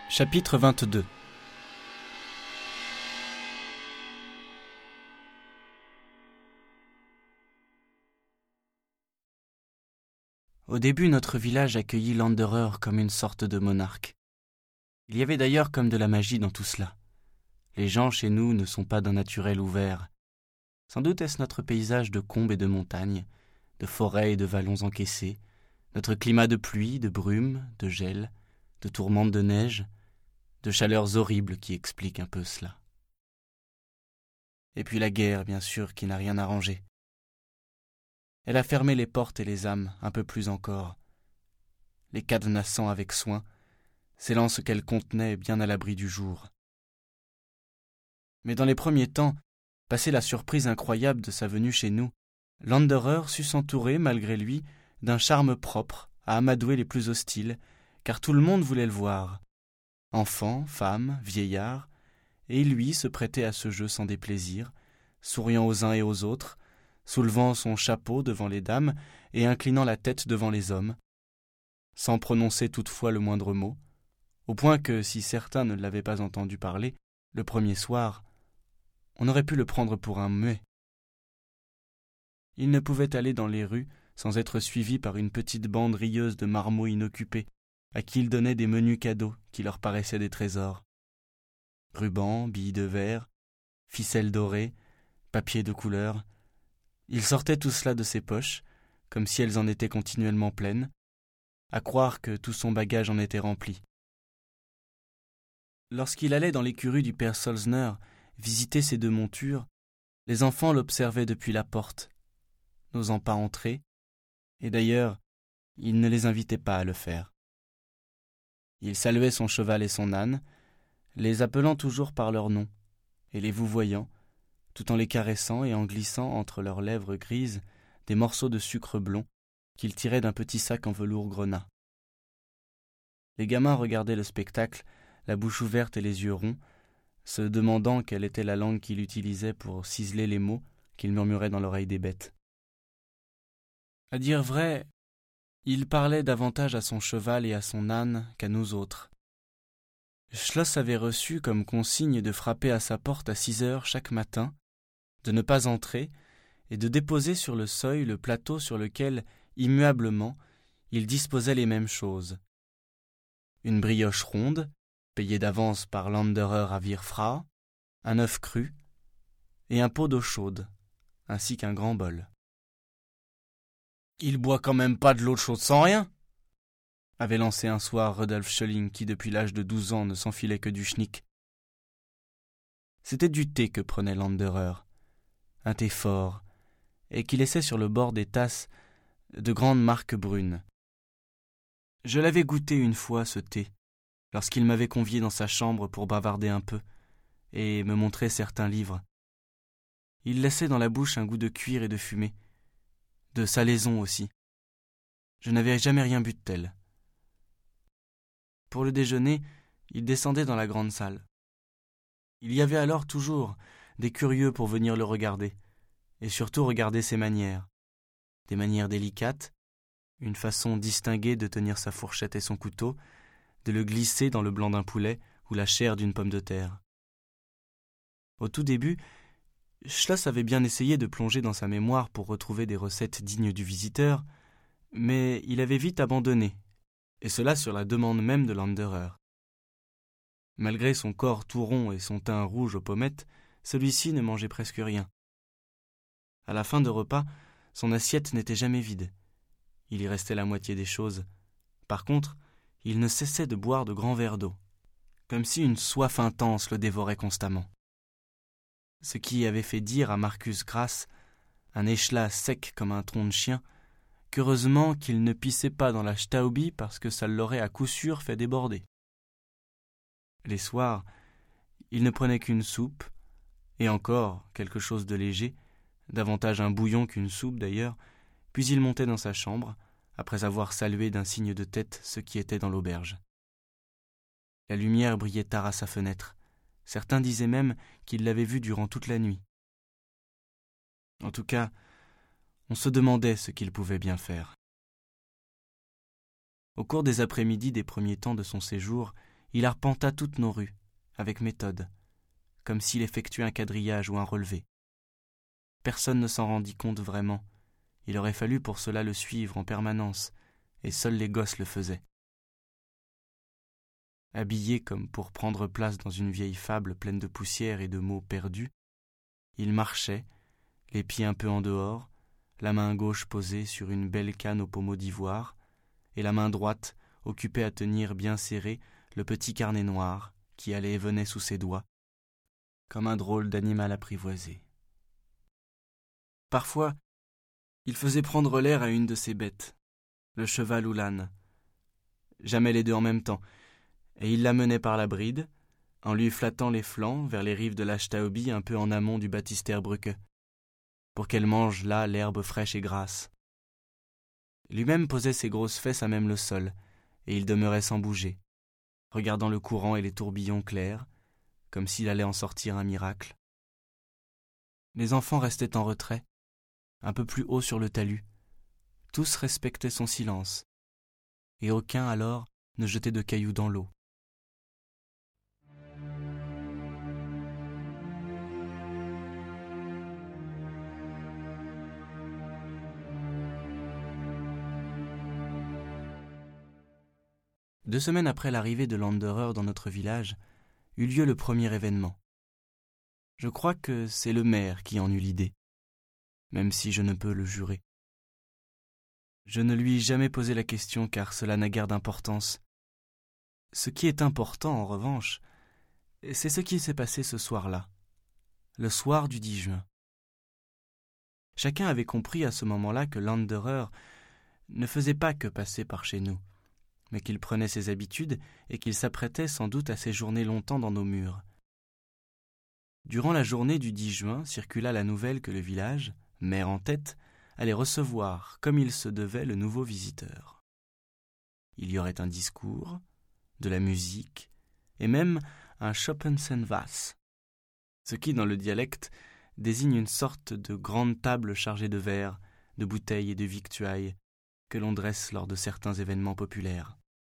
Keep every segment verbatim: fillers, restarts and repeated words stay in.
Chapitre vingt-deux. Au début, notre village accueillit Landerer comme une sorte de monarque. Il y avait d'ailleurs comme de la magie dans tout cela. Les gens chez nous ne sont pas d'un naturel ouvert. Sans doute est-ce notre paysage de combes et de montagnes, de forêts et de vallons encaissés, notre climat de pluie, de brume, de gel, de tourmentes de neige, de chaleurs horribles qui explique un peu cela. Et puis la guerre, bien sûr, qui n'a rien arrangé. Elle a fermé les portes et les âmes, un peu plus encore. Les cadenassant avec soin, scellant ce qu'elle contenait bien à l'abri du jour. Mais dans les premiers temps, passé la surprise incroyable de sa venue chez nous, Landerer sut s'entourer, malgré lui, d'un charme propre à amadouer les plus hostiles, car tout le monde voulait le voir. Enfants, femmes, vieillards, et lui se prêtait à ce jeu sans déplaisir, souriant aux uns et aux autres, soulevant son chapeau devant les dames et inclinant la tête devant les hommes, sans prononcer toutefois le moindre mot, au point que, si certains ne l'avaient pas entendu parler, le premier soir, on aurait pu le prendre pour un muet. Il ne pouvait aller dans les rues sans être suivi par une petite bande rieuse de marmots inoccupés, à qui il donnait des menus cadeaux qui leur paraissaient des trésors. Rubans, billes de verre, ficelles dorées, papiers de couleur. Il sortait tout cela de ses poches, comme si elles en étaient continuellement pleines, à croire que tout son bagage en était rempli. Lorsqu'il allait dans l'écurie du père Solzner visiter ses deux montures, les enfants l'observaient depuis la porte, n'osant pas entrer, et d'ailleurs, il ne les invitait pas à le faire. Il saluait son cheval et son âne, les appelant toujours par leur nom, et les vouvoyant, tout en les caressant et en glissant entre leurs lèvres grises des morceaux de sucre blond qu'il tirait d'un petit sac en velours grenat. Les gamins regardaient le spectacle, la bouche ouverte et les yeux ronds, se demandant quelle était la langue qu'il utilisait pour ciseler les mots qu'il murmurait dans l'oreille des bêtes. À dire vrai, il parlait davantage à son cheval et à son âne qu'à nous autres. Schloss avait reçu comme consigne de frapper à sa porte à six heures chaque matin, de ne pas entrer et de déposer sur le seuil le plateau sur lequel, immuablement, il disposait les mêmes choses. Une brioche ronde, payée d'avance par Landerer à Virfra, un œuf cru et un pot d'eau chaude, ainsi qu'un grand bol. « Il boit quand même pas de l'eau chaude sans rien !» avait lancé un soir Rudolf Schelling, qui depuis l'âge de douze ans ne s'enfilait que du schnick. C'était du thé que prenait Landerer, un thé fort, et qui laissait sur le bord des tasses de grandes marques brunes. Je l'avais goûté une fois, ce thé, lorsqu'il m'avait convié dans sa chambre pour bavarder un peu, et me montrer certains livres. Il laissait dans la bouche un goût de cuir et de fumée, de salaison aussi. Je n'avais jamais rien bu de tel. Pour le déjeuner, il descendait dans la grande salle. Il y avait alors toujours des curieux pour venir le regarder, et surtout regarder ses manières. Des manières délicates, une façon distinguée de tenir sa fourchette et son couteau, de le glisser dans le blanc d'un poulet ou la chair d'une pomme de terre. Au tout début, Schloss avait bien essayé de plonger dans sa mémoire pour retrouver des recettes dignes du visiteur, mais il avait vite abandonné, et cela sur la demande même de Landerer. Malgré son corps tout rond et son teint rouge aux pommettes, celui-ci ne mangeait presque rien. À la fin de repas, son assiette n'était jamais vide. Il y restait la moitié des choses. Par contre, il ne cessait de boire de grands verres d'eau, comme si une soif intense le dévorait constamment. Ce qui avait fait dire à Marcus Grass, un échelat sec comme un tronc de chien, qu'heureusement qu'il ne pissait pas dans la Staubi parce que ça l'aurait à coup sûr fait déborder. Les soirs, il ne prenait qu'une soupe, et encore quelque chose de léger, davantage un bouillon qu'une soupe d'ailleurs, puis il montait dans sa chambre, après avoir salué d'un signe de tête ceux qui étaient dans l'auberge. La lumière brillait tard à sa fenêtre. Certains disaient même qu'ils l'avaient vu durant toute la nuit. En tout cas, on se demandait ce qu'il pouvait bien faire. Au cours des après-midi des premiers temps de son séjour, il arpenta toutes nos rues, avec méthode, comme s'il effectuait un quadrillage ou un relevé. Personne ne s'en rendit compte vraiment. Il aurait fallu pour cela le suivre en permanence, et seuls les gosses le faisaient. Habillé comme pour prendre place dans une vieille fable pleine de poussière et de mots perdus, il marchait, les pieds un peu en dehors, la main gauche posée sur une belle canne aux pommeaux d'ivoire, et la main droite occupée à tenir bien serré le petit carnet noir qui allait et venait sous ses doigts, comme un drôle d'animal apprivoisé. Parfois, il faisait prendre l'air à une de ses bêtes, le cheval ou l'âne, jamais les deux en même temps, et il la menait par la bride, en lui flattant les flancs vers les rives de l'Achtaobi un peu en amont du Baptisterbrücke, pour qu'elle mange là l'herbe fraîche et grasse. Lui-même posait ses grosses fesses à même le sol, et il demeurait sans bouger, regardant le courant et les tourbillons clairs, comme s'il allait en sortir un miracle. Les enfants restaient en retrait, un peu plus haut sur le talus. Tous respectaient son silence, et aucun alors ne jetait de cailloux dans l'eau. Deux semaines après l'arrivée de Landerer dans notre village, eut lieu le premier événement. Je crois que c'est le maire qui en eut l'idée, même si je ne peux le jurer. Je ne lui ai jamais posé la question car cela n'a guère d'importance. Ce qui est important, en revanche, c'est ce qui s'est passé ce soir-là, le soir du dix juin. Chacun avait compris à ce moment-là que Landerer ne faisait pas que passer par chez nous, mais qu'il prenait ses habitudes et qu'il s'apprêtait sans doute à séjourner longtemps dans nos murs. Durant la journée du dix juin circula la nouvelle que le village, maire en tête, allait recevoir, comme il se devait, le nouveau visiteur. Il y aurait un discours, de la musique, et même un Schoppensenwas, ce qui, dans le dialecte, désigne une sorte de grande table chargée de verres, de bouteilles et de victuailles, que l'on dresse lors de certains événements populaires.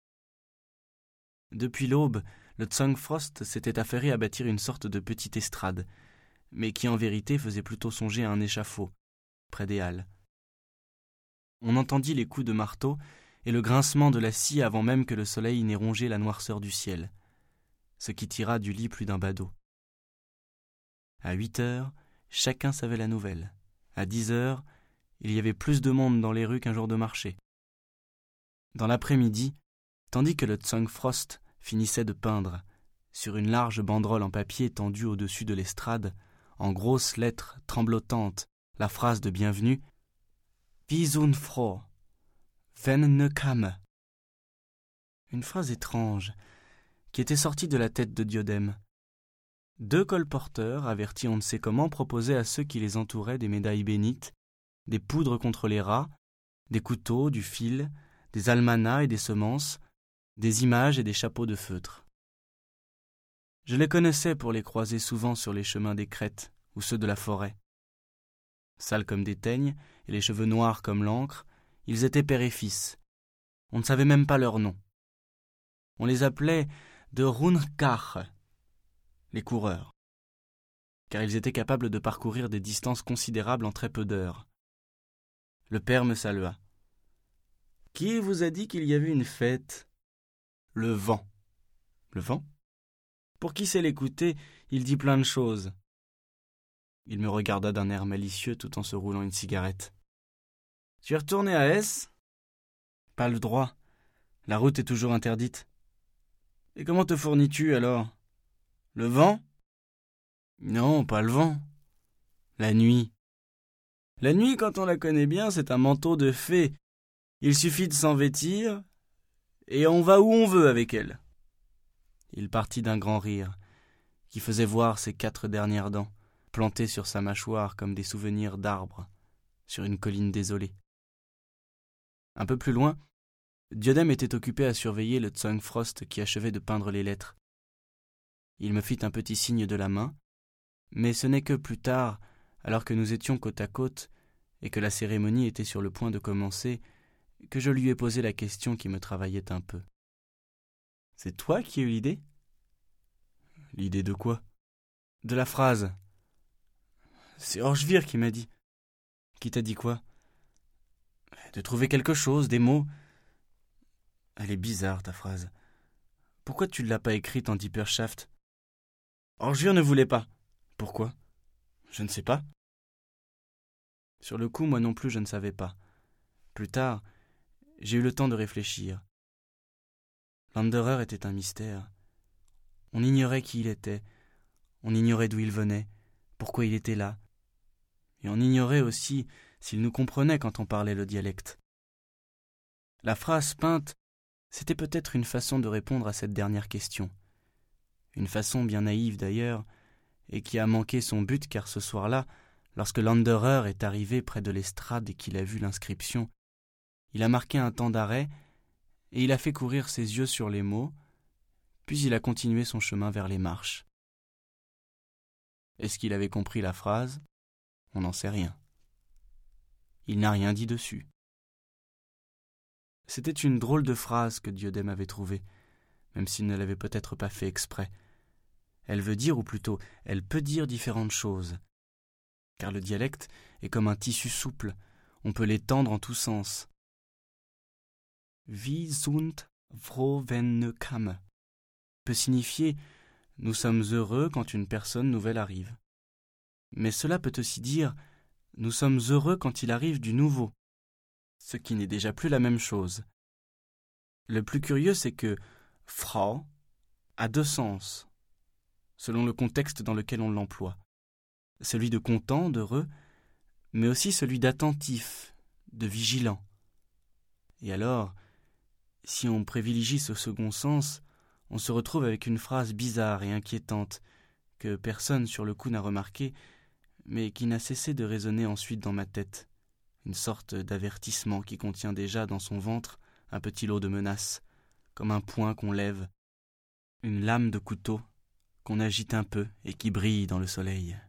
Depuis l'aube, le Zongfrost s'était affairé à bâtir une sorte de petite estrade, mais qui en vérité faisait plutôt songer à un échafaud, près des halles. On entendit les coups de marteau et le grincement de la scie avant même que le soleil n'ait rongé la noirceur du ciel, ce qui tira du lit plus d'un badaud. À huit heures, chacun savait la nouvelle. À dix heures, il y avait plus de monde dans les rues qu'un jour de marché. Dans l'après-midi, tandis que le Zongfrost finissait de peindre, sur une large banderole en papier tendue au-dessus de l'estrade, en grosses lettres tremblotantes, la phrase de bienvenue « Wir sind froh, wenn ne kame ». Une phrase étrange, qui était sortie de la tête de Diodème. Deux colporteurs, avertis on ne sait comment, proposaient à ceux qui les entouraient des médailles bénites, des poudres contre les rats, des couteaux, du fil, des almanachs et des semences, des images et des chapeaux de feutre. Je les connaissais pour les croiser souvent sur les chemins des crêtes ou ceux de la forêt. Sales comme des teignes et les cheveux noirs comme l'encre, ils étaient père et fils. On ne savait même pas leur nom. On les appelait de Rundkach, les coureurs, car ils étaient capables de parcourir des distances considérables en très peu d'heures. Le père me salua. « Qui vous a dit qu'il y avait une fête ?»« Le vent. »« Le vent ? Pour qui sait l'écouter, il dit plein de choses. » Il me regarda d'un air malicieux tout en se roulant une cigarette. « Tu es retourné à Hesse ?»« Pas le droit. La route est toujours interdite. »« Et comment te fournis-tu alors ? Le vent ? » ?»« Non, pas le vent. La nuit. » « La nuit, quand on la connaît bien, c'est un manteau de fée. Il suffit de s'en vêtir, et on va où on veut avec elle. » Il partit d'un grand rire, qui faisait voir ses quatre dernières dents, plantées sur sa mâchoire comme des souvenirs d'arbres, sur une colline désolée. Un peu plus loin, Diodème était occupé à surveiller le Zongfrost qui achevait de peindre les lettres. Il me fit un petit signe de la main, mais ce n'est que plus tard, alors que nous étions côte à côte et que la cérémonie était sur le point de commencer, que je lui ai posé la question qui me travaillait un peu. C'est toi qui as eu l'idée ? L'idée de quoi ? De la phrase. C'est Orgevir qui m'a dit. Qui t'a dit quoi ? De trouver quelque chose, des mots. Elle est bizarre, ta phrase. Pourquoi tu ne l'as pas écrite en Dipperschaft ? Orgevir ne voulait pas. Pourquoi ? Je ne sais pas. Sur le coup, moi non plus, je ne savais pas. Plus tard, j'ai eu le temps de réfléchir. Landerer était un mystère. On ignorait qui il était, on ignorait d'où il venait, pourquoi il était là. Et on ignorait aussi s'il nous comprenait quand on parlait le dialecte. La phrase peinte, c'était peut-être une façon de répondre à cette dernière question. Une façon bien naïve d'ailleurs, et qui a manqué son but car ce soir-là, lorsque Landerer est arrivé près de l'estrade et qu'il a vu l'inscription, il a marqué un temps d'arrêt et il a fait courir ses yeux sur les mots, puis il a continué son chemin vers les marches. Est-ce qu'il avait compris la phrase ? On n'en sait rien. Il n'a rien dit dessus. C'était une drôle de phrase que Diodème avait trouvée, même s'il ne l'avait peut-être pas fait exprès. Elle veut dire, ou plutôt, elle peut dire différentes choses. Car le dialecte est comme un tissu souple, on peut l'étendre en tous sens. Wie sunt froh wenn ne kam peut signifier « nous sommes heureux quand une personne nouvelle arrive ». Mais cela peut aussi dire « nous sommes heureux quand il arrive du nouveau », ce qui n'est déjà plus la même chose. Le plus curieux, c'est que « froh » a deux sens, selon le contexte dans lequel on l'emploie. Celui de content, d'heureux, mais aussi celui d'attentif, de vigilant. Et alors, si on privilégie ce second sens, on se retrouve avec une phrase bizarre et inquiétante que personne sur le coup n'a remarquée, mais qui n'a cessé de résonner ensuite dans ma tête. Une sorte d'avertissement qui contient déjà dans son ventre un petit lot de menaces, comme un poing qu'on lève, une lame de couteau qu'on agite un peu et qui brille dans le soleil.